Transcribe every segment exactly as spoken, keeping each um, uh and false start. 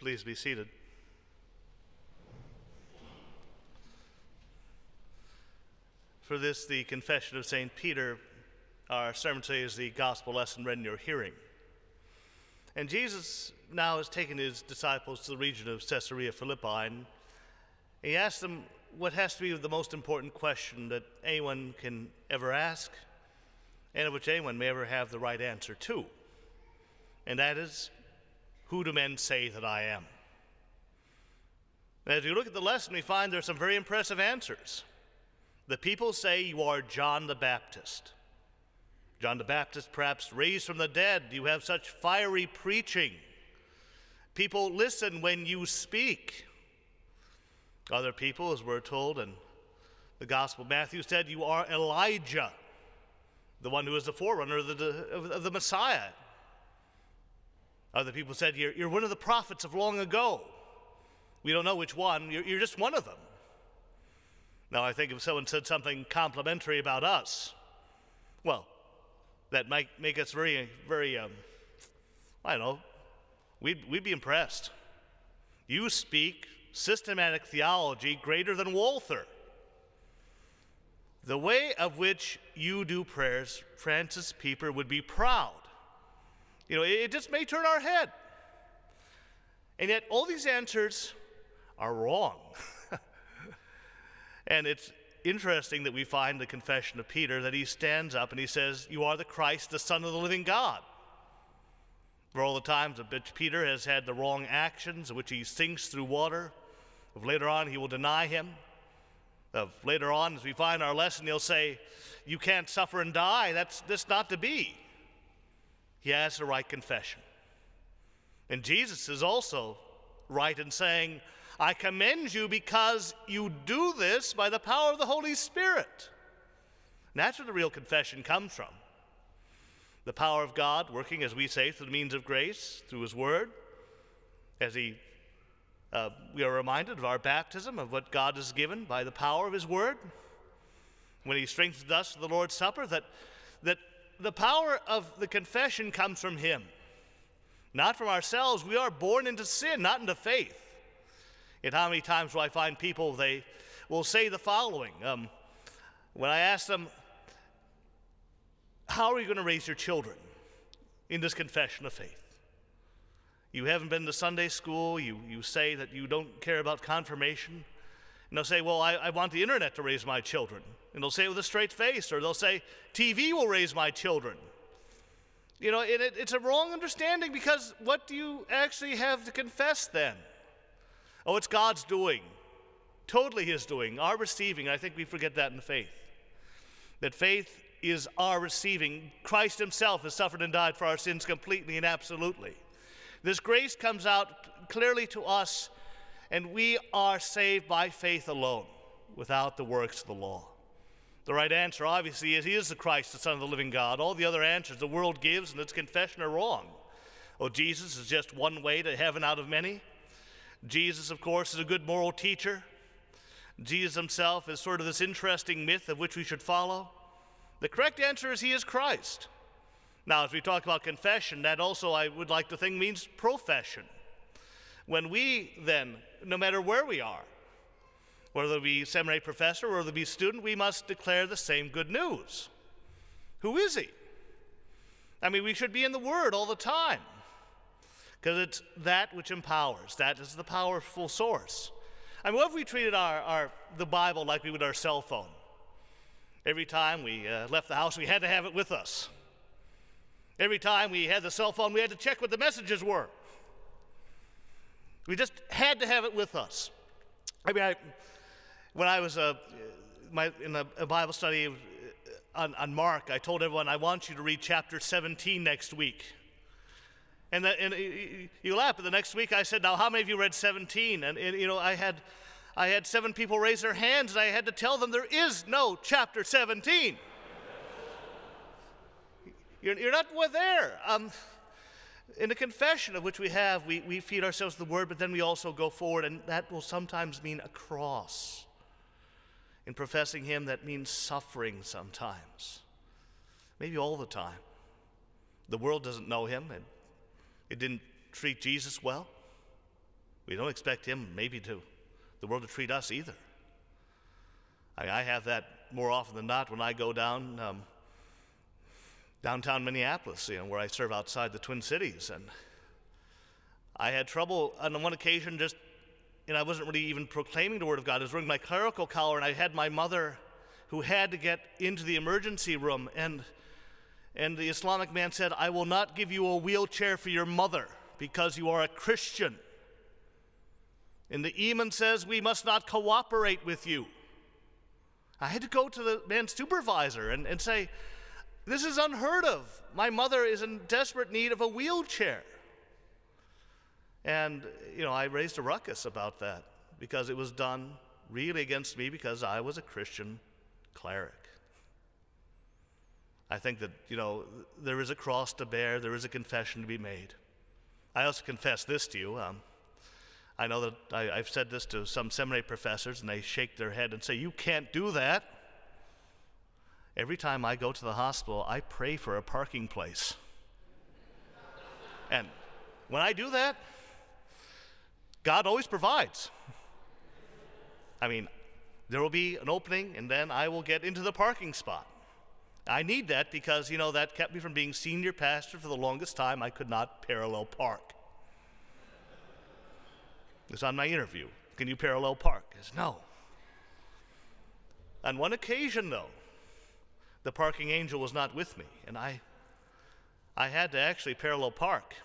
Please be seated. For this, the Confession of Saint Peter, our sermon today is the gospel lesson read in your hearing. And Jesus now has taken his disciples to the region of Caesarea Philippi, and he asked them what has to be the most important question that anyone can ever ask, and of which anyone may ever have the right answer to. And that is, who do men say that I am? And as we look at the lesson, we find there are some very impressive answers. The people say you are John the Baptist. John the Baptist, perhaps raised from the dead, you have such fiery preaching. People listen when you speak. Other people, as we're told in the Gospel of Matthew, said you are Elijah, the one who is the forerunner of the, of the Messiah. Other people said, you're, you're one of the prophets of long ago. We don't know which one. You're, you're just one of them. Now, I think if someone said something complimentary about us, well, that might make us very, very, um, I don't know, we'd, we'd be impressed. You speak systematic theology greater than Walther. The way of which you do prayers, Francis Pieper would be proud. You know, it just may turn our head. And yet all these answers are wrong. And it's interesting that we find the confession of Peter that he stands up and he says, you are the Christ, the Son of the living God. For all the times of which Peter has had the wrong actions, of which he sinks through water, of later on he will deny him. Of later on, as we find our lesson, he'll say, you can't suffer and die. That's, that's not to be. He has the right confession. And Jesus is also right in saying, I commend you because you do this by the power of the Holy Spirit. And that's where the real confession comes from. The power of God working, as we say, through the means of grace, through his word. As he, uh, we are reminded of our baptism, of what God has given by the power of his word. When he strengthens us for the Lord's Supper, that, that the power of the confession comes from him, not from ourselves. We are born into sin, not into faith. And how many times do I find people, they will say the following. Um, when I ask them, how are you going to raise your children in this confession of faith? You haven't been to Sunday school. You, you say that you don't care about confirmation. And they'll say, well, I, I want the internet to raise my children. And they'll say it with a straight face. Or they'll say, T V will raise my children. You know, it, it, it's a wrong understanding, because what do you actually have to confess then? Oh, it's God's doing. Totally his doing. Our receiving. I think we forget that in the faith. That faith is our receiving. Christ himself has suffered and died for our sins completely and absolutely. This grace comes out clearly to us, and we are saved by faith alone, without the works of the law. The right answer, obviously, is he is the Christ, the Son of the living God. All the other answers the world gives in its confession are wrong. Oh, Jesus is just one way to heaven out of many. Jesus, of course, is a good moral teacher. Jesus himself is sort of this interesting myth of which we should follow. The correct answer is he is Christ. Now, as we talk about confession, that also, I would like to think, means profession. When we then, no matter where we are, whether it be seminary professor or whether it be student, we must declare the same good news. Who is he? I mean, we should be in the Word all the time, because it's that which empowers. That is the powerful source. I mean, what if we treated our, our the Bible like we would our cell phone? Every time we uh, left the house, we had to have it with us. Every time we had the cell phone, we had to check what the messages were. We just had to have it with us. I mean, I, when I was uh, my, in a, a Bible study on, on Mark, I told everyone, I want you to read chapter seventeen next week. And, the, and you laugh, but the next week I said, now how many of you read seventeen? And, and you know, I had, I had seven people raise their hands, and I had to tell them there is no chapter seventeen. You're, you're not there. Um, in the confession of which we have, we, we feed ourselves the word, but then we also go forward, and that will sometimes mean a cross. In professing him, that means suffering sometimes. Maybe all the time. The world doesn't know him, and it didn't treat Jesus well. We don't expect him, maybe, to the world to treat us either. I, I have that more often than not when I go down um, downtown Minneapolis, you know, where I serve outside the Twin Cities. And I had trouble on one occasion just, and I wasn't really even proclaiming the word of God. I was wearing my clerical collar, and I had my mother who had to get into the emergency room. And, and the Islamic man said, "I will not give you a wheelchair for your mother because you are a Christian. And the Imam says we must not cooperate with you." I had to go to the man's supervisor and, and say, "This is unheard of. My mother is in desperate need of a wheelchair." And, you know, I raised a ruckus about that because it was done really against me because I was a Christian cleric. I think that, you know, there is a cross to bear, there is a confession to be made. I also confess this to you. Um, I know that I, I've said this to some seminary professors, and they shake their head and say, "You can't do that." Every time I go to the hospital, I pray for a parking place. And when I do that, God always provides. I mean, there will be an opening, and then I will get into the parking spot. I need that because, you know, that kept me from being senior pastor for the longest time. I could not parallel park. It's on my interview. "Can you parallel park?" I said, "No." On one occasion, though, the parking angel was not with me, and I, I had to actually parallel park.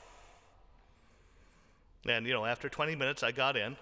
And, you know, after twenty minutes, I got in.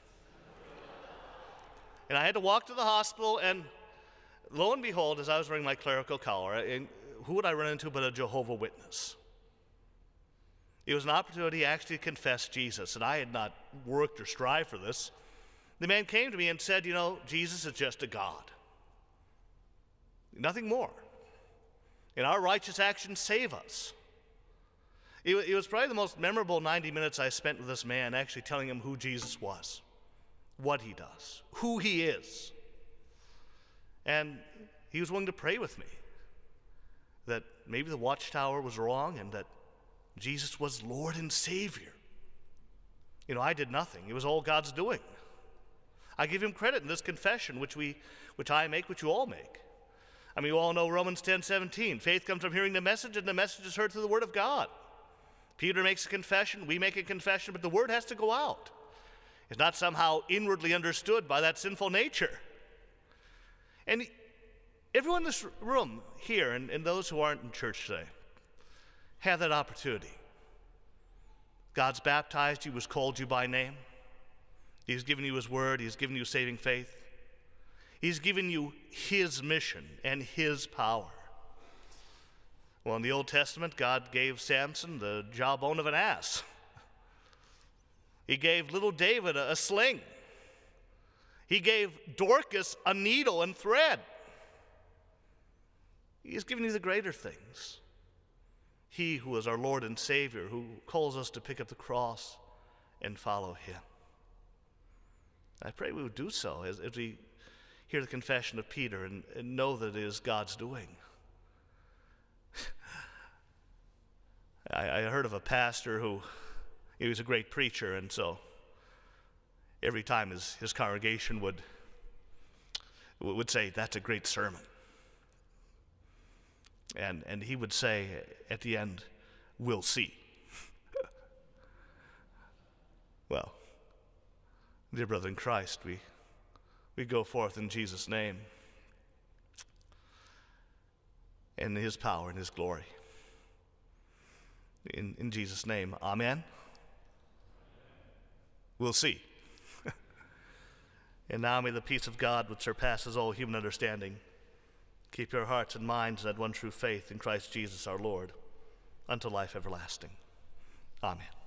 And I had to walk to the hospital, and lo and behold, as I was wearing my clerical collar, and who would I run into but a Jehovah's Witness? It was an opportunity actually to confess Jesus, and I had not worked or strived for this. The man came to me and said, "You know, Jesus is just a God. Nothing more. And our righteous actions save us." It, it was probably the most memorable ninety minutes I spent with this man, actually telling him who Jesus was, what he does, who he is. And he was willing to pray with me that maybe the Watchtower was wrong and that Jesus was Lord and Savior. You know, I did nothing. It was all God's doing. I give him credit in this confession, which we, which I make, which you all make. I mean, you all know Romans ten seventeen. Faith comes from hearing the message, and the message is heard through the word of God. Peter makes a confession, we make a confession, but the word has to go out. It's not somehow inwardly understood by that sinful nature. And everyone in this room here, and, and those who aren't in church today, have that opportunity. God's baptized you, has called you by name. He's given you his word. He's given you saving faith. He's given you his mission and his power. Well, in the Old Testament, God gave Samson the jawbone of an ass. He gave little David a, a sling. He gave Dorcas a needle and thread. He's given you the greater things. He who is our Lord and Savior, who calls us to pick up the cross and follow him. I pray we would do so as, as we hear the confession of Peter and, and know that it is God's doing. I, I heard of a pastor who, he was a great preacher, and so every time his, his congregation would, would say, "That's a great sermon." And, and he would say at the end, "We'll see." Well, dear brother in Christ, we, we go forth in Jesus' name, in his power and his glory. In, in Jesus' name, amen. We'll see. And now may the peace of God, which surpasses all human understanding, keep your hearts and minds in that one true faith in Christ Jesus our Lord, unto life everlasting. Amen.